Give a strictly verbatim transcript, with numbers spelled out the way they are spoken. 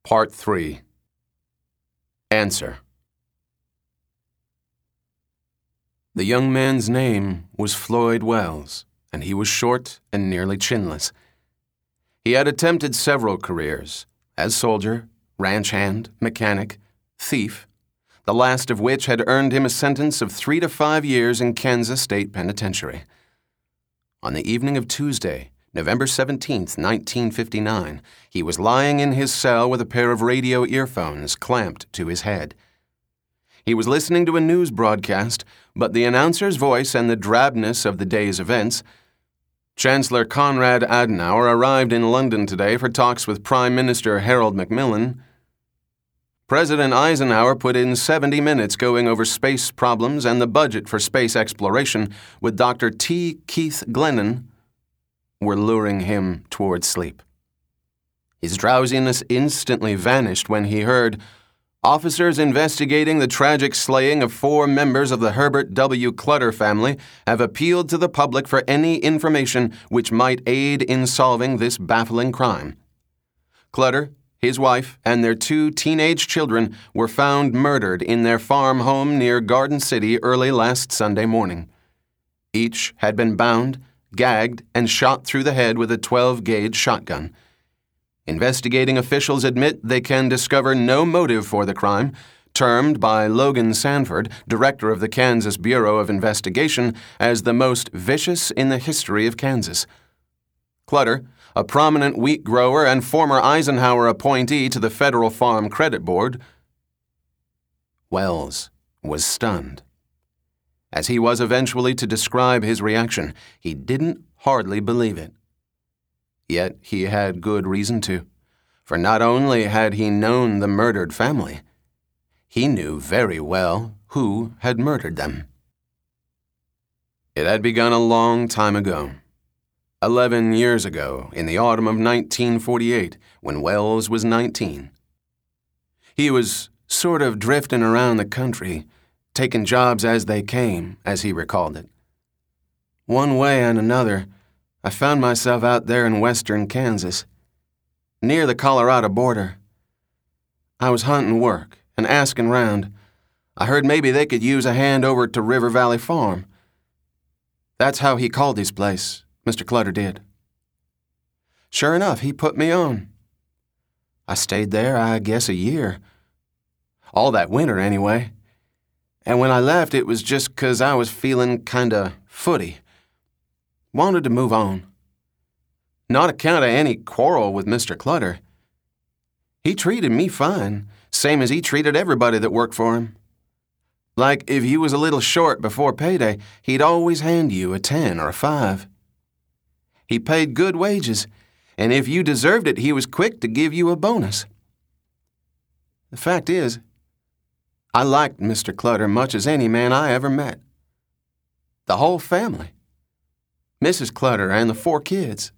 Part three. Answer. The young man's name was Floyd Wells, and he was short and nearly chinless. He had attempted several careers, as soldier, ranch hand, mechanic, thief, the last of which had earned him a sentence of three to five years in Kansas State Penitentiary. On the evening of Tuesday, November seventeenth, nineteen fifty-nine, he was lying in his cell with a pair of radio earphones clamped to his head. He was listening to a news broadcast, but the announcer's voice and the drabness of the day's events. Chancellor Konrad Adenauer arrived in London today for talks with Prime Minister Harold Macmillan. President Eisenhower put in seventy minutes going over space problems and the budget for space exploration with Doctor T. Keith Glennon, were luring him toward sleep. His drowsiness instantly vanished when he heard, "Officers investigating the tragic slaying of four members of the Herbert W. Clutter family have appealed to the public for any information which might aid in solving this baffling crime. Clutter, his wife, and their two teenage children were found murdered in their farm home near Garden City early last Sunday morning. Each had been bound, gagged, and shot through the head with a twelve-gauge shotgun. Investigating officials admit they can discover no motive for the crime, termed by Logan Sanford, director of the Kansas Bureau of Investigation, as the most vicious in the history of Kansas. Clutter, a prominent wheat grower and former Eisenhower appointee to the Federal Farm Credit Board." Wells was stunned. As he was eventually to describe his reaction, he didn't hardly believe it. Yet he had good reason to, for not only had he known the murdered family, he knew very well who had murdered them. It had begun a long time ago. Eleven years ago, in the autumn of nineteen forty-eight, when Wells was nineteen. He was sort of drifting around the country, taking jobs as they came, as he recalled it. One way and another, I found myself out there in western Kansas, near the Colorado border. I was hunting work and asking round. I heard maybe they could use a hand over to River Valley Farm. That's how he called his place, Mister Clutter did. Sure enough, he put me on. I stayed there, I guess, a year. All that winter, anyway. And when I left, it was just 'cause I was feeling kinda footy. Wanted to move on. Not account of any quarrel with Mister Clutter. He treated me fine, same as he treated everybody that worked for him. Like if you was a little short before payday, he'd always hand you a ten or a five. He paid good wages, and if you deserved it, he was quick to give you a bonus. The fact is, I liked Mister Clutter much as any man I ever met. The whole family. Missus Clutter and the four kids.